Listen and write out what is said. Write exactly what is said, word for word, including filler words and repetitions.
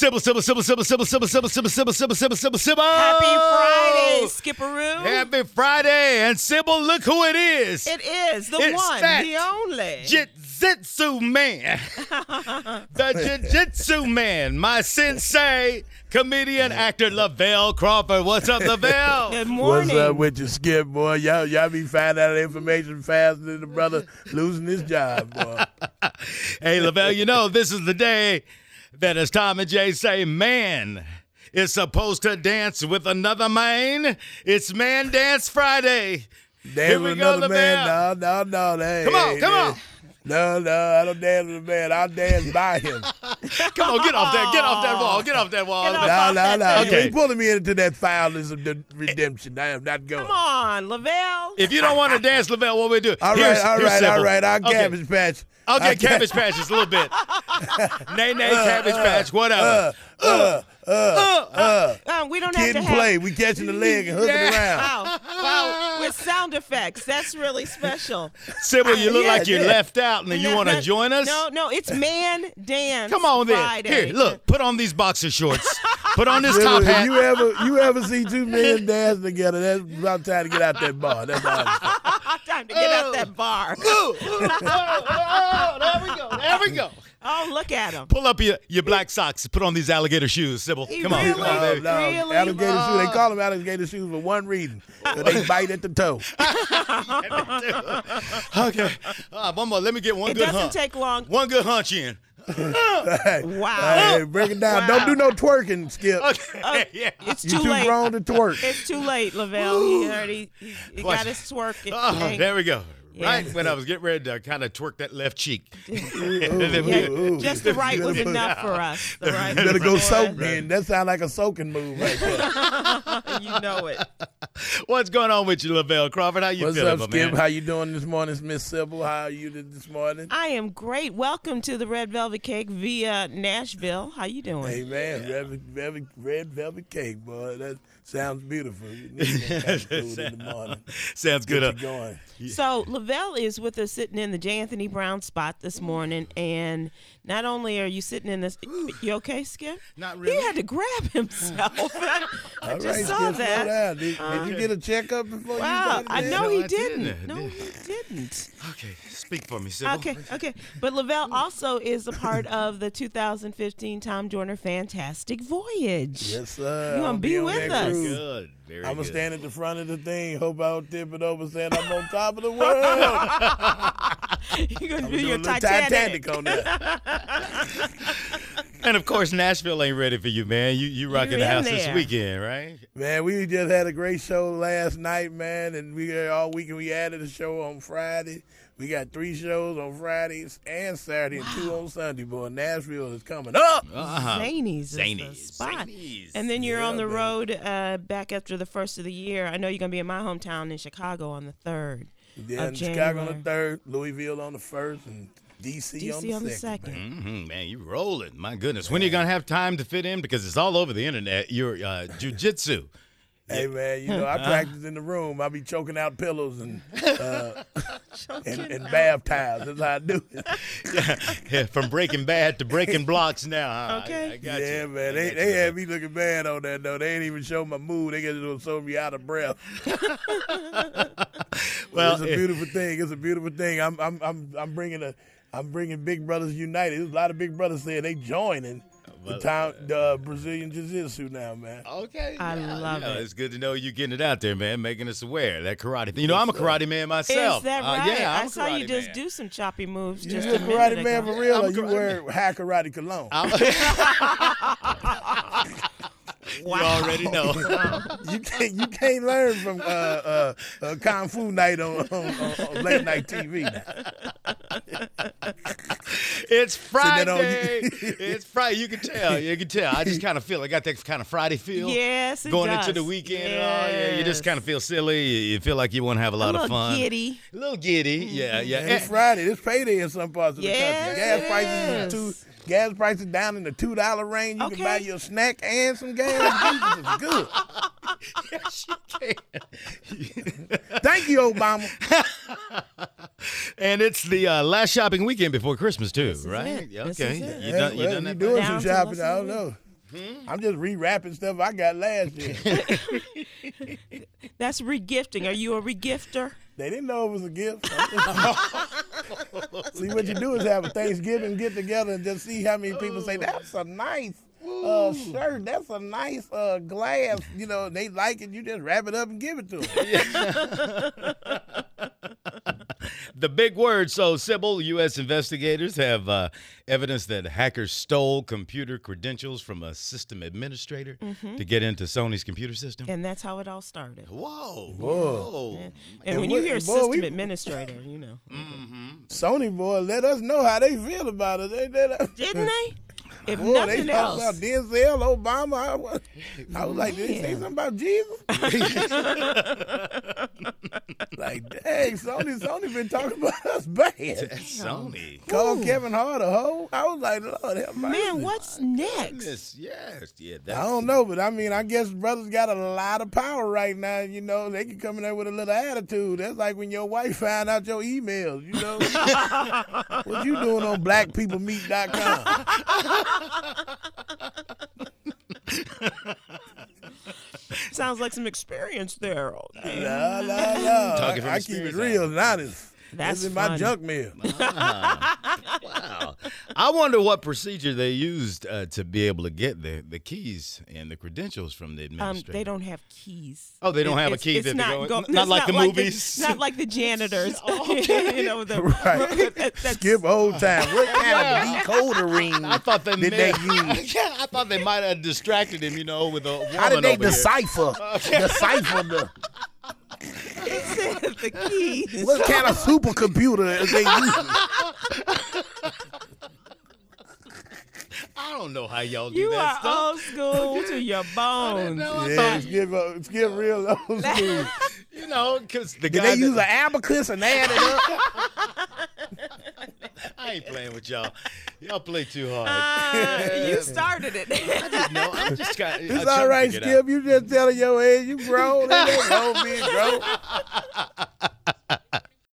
Sybil, Sybil, Sybil, Sybil, Sybil, Sybil, Sybil, Sybil, Sybil, Sybil, Sybil, Sybil, Sybil. Happy Friday, Skipperoo. Happy Friday. And Sybil, look who it is. It is the It's one, that the only. Jiu-Jitsu man. The Jiu-Jitsu man. My sensei, comedian, actor Lavelle Crawford. What's up, Lavelle? Good morning. What's up with you, Skip, boy? Y'all, y'all be finding out information faster than the brother losing his job, boy. Hey, Lavelle, you know, this is the day that, as Tom and Jay say, man is supposed to dance with another man. It's Man Dance Friday. Dance Here we with go, another man? Lavelle. No, no, no. Hey, Come on, hey, come hey. on. No, no, I don't dance with a man. I'll dance by him. Come on, get off that, get off that wall, get off that wall. Get off No, no, no. Okay. You ain't pulling me into that foulness of the redemption. I am not going. Come on, Lavelle. If you don't want to dance, Lavelle, what we do? All Here's- right, all here's right, simple. all right. I'll Okay. cabbage patch. Okay, I'll Cabbage Patch just a little bit. Nay, nay, Cabbage Patch, whatever. Uh, uh, uh, uh. Uh, we don't Kid have to and have. play. We catching the leg and hooking Yeah. around. Wow, wow, with sound effects. That's really special. Sybil, you look Yeah, like you're yeah. left out, and then you No, want to no, join us? No, no, it's Man Dance. Come on, then. Friday. Here, look, put on these boxer shorts. Put on this top If hat. you ever you ever see two men dance together, that's about time to get out that bar. That's all. I'm saying. Time to get out that bar. Ooh, ooh, oh, oh, there we go, there we go. Oh, look at him. Pull up your, your black socks. Put on these alligator shoes, Sybil. He Come on, really- come on, No, baby. no, Really? alligator shoes. They call them alligator shoes for one reason. 'Cause they bite at the toe. Okay. Uh, one more. Let me get one It good doesn't hunch. take long. One good hunch in. Hey, Wow. hey, break it down. Wow. Don't do no twerking, Skip. Okay. yeah. It's You too too late. grown to twerk. It's too late, Lavelle. He already he, he Watch. got his twerk. It Oh, ain't- there we go. Yeah. Right when I was getting ready to kind of twerk that left cheek. Ooh, Yeah, ooh, ooh. just the right You was better- enough for us. The right You better was go for soak us. then. That sounds like a soaking move right there. You know it. What's going on with you, Lavelle Crawford? How you What's feeling, up, my Skip? man? How you doing this morning, Miss Sybil? How are you this morning? I am great. Welcome to the Red Velvet Cake via Nashville. How you doing? Hey man, red, red, red velvet cake, boy. That sounds beautiful. You need that kind of food in the morning. Sounds good. Get Uh, you going. So Lavelle is with us sitting in the J. Anthony Brown spot this morning, and not only are you sitting in this, you okay, Skip? Not He really. had to grab himself. I, I All just right, saw Skip, slow that. down. Did, did you get a checkup before Wow, you I got know No, he I didn't. didn't. No, he didn't. Okay, speak for me, Sybil. Okay, okay. But Lavelle also is a part of the two thousand fifteen Tom Joyner Fantastic Voyage. Yes, sir. You gonna I'll be on with that us. cruise. Good. Very I'm good. gonna stand at the front of the thing, hope I don't tip it over, saying I'm on top of the world. You're gonna I'm do doing your a little Titanic. Titanic on that. And of course, Nashville ain't ready for you, man. You you rocking You're the in house this there. weekend, right? Man, we just had a great show last night, man, and we got all weekend. We added a show on Friday. We got three shows on Fridays and Saturday, and two on Sunday. Boy, Nashville is coming up. Uh-huh. Zany's is the Zanies. spot. Zanies. And then you're Yeah, on the man. road uh, back after the first of the year. I know you're going to be in my hometown in Chicago on the third. Yeah, of in Chicago on the January. third, Louisville on the first, and D C, D C on the second. man. Mm-hmm, man, you rolling. My goodness. When are you going to have time to fit in? Because it's all over the internet. Your uh, jiu-jitsu. Hey man, you know I practice in the room. I be choking out pillows and uh, and, and bath towels. That's how I do it. Yeah, from Breaking Bad to Breaking Blocks now. Huh? Okay. I, I got Yeah, you. man. I They got they you. had me looking bad on that though. They ain't even show my mood. They just show me out of breath. Well, It's a eh, beautiful thing. It's a beautiful thing. I'm I'm I'm I'm bringing a I'm bringing Big Brothers United. There's a lot of Big Brothers saying they joining the town the uh, Brazilian Jiu-Jitsu now, man. Okay. I yeah, love yeah, it. It's good to know you getting it out there, man, making us aware. That karate thing. You know, I'm a karate man myself. Is that Uh, right? yeah, I'm I a saw you karate just man. do some choppy moves You just a a minute karate ago. man for real, I'm or a you karate wear high karate cologne? I'm- Wow. You already know. You can't you can't learn from uh, uh, uh, Kung Fu Night on, on, on, on late night T V. Now. It's that on Friday. It's Friday. You can tell. You can tell. I just kind of feel. I got that kind of Friday feel. Yes, it Going does. into the weekend and all. Yeah, you just Yes. kind of feel silly. You, you feel like you want to have a lot a of little fun. giddy. A little giddy. Yeah, yeah. And it's Friday. It's payday in some parts of the Yes, country. Gas it prices is. is two. Gas prices down in the two dollar range. You Okay. can buy you a snack and some gas. Jesus, it's good. Yes, you can. Thank you, Obama. And it's the uh, last shopping weekend before Christmas too, is right? it. Yeah, This okay. is it. You Yeah, done, you well, done you that? doing Down some to shopping? less I don't than a know. I'm just re-wrapping stuff I got last year. That's regifting. Are you a regifter? They didn't know it was a gift. See, what you do is have a Thanksgiving get together and just see how many people say, that's a nice uh, shirt. That's a nice uh, glass. You know, they like it. You just wrap it up and give it to them. The big word. So, Sybil, U S investigators have uh, evidence that hackers stole computer credentials from a system administrator Mm-hmm. to get into Sony's computer system. And that's how it all started. Whoa. Whoa. Yeah. And when And you what- hear boy, system we- administrator, you know. Sony boy, let us know how they feel about it. They, they, Didn't they? If Boy, nothing they talk else. about Denzel, Obama. I was, I was like, did they say Man. something about Jesus? Like, dang, Sony, Sony been talking about us bad. That's Sony. Called Kevin Hart a hoe. I was like, Lord have mercy. Man, what's next? Goodness, yes. Yeah, that's, I don't know, but I mean, I guess brothers got a lot of power right now. You know, they can come in there with a little attitude. That's like when your wife found out your emails. You know, what you doing on black people meet dot com? Sounds like some experience there. Okay. No, no, no. Talking from I, I keep it experience, real and honest. That's This is my funny. junk mail. Wow. I wonder what procedure they used uh, to be able to get the, the keys and the credentials from the Um, administrator. they don't have keys. Oh, they don't have a It's- key it's that they not go- go- not it's like the like movies? not like the janitors. Oh, okay. You know, the, Right. that- that's- Skip old time. What kind of decoder ring I thought they did may- they use? Yeah, I thought they might have distracted him, you know, with a woman How did they over here. decipher? Decipher the the keys. what kind of supercomputer is they using? I don't know how y'all do You that are stuff. old school to your bones. know. I Yeah, thought- skip, uh, skip real old school. You know, because the Did guy they use an that, abacus and add it up? I ain't playing with y'all. Y'all play too hard. Uh, you started it. No, I'm just got. It's all right, Skip. You just telling your age you grown. Ain't no wrong being grown.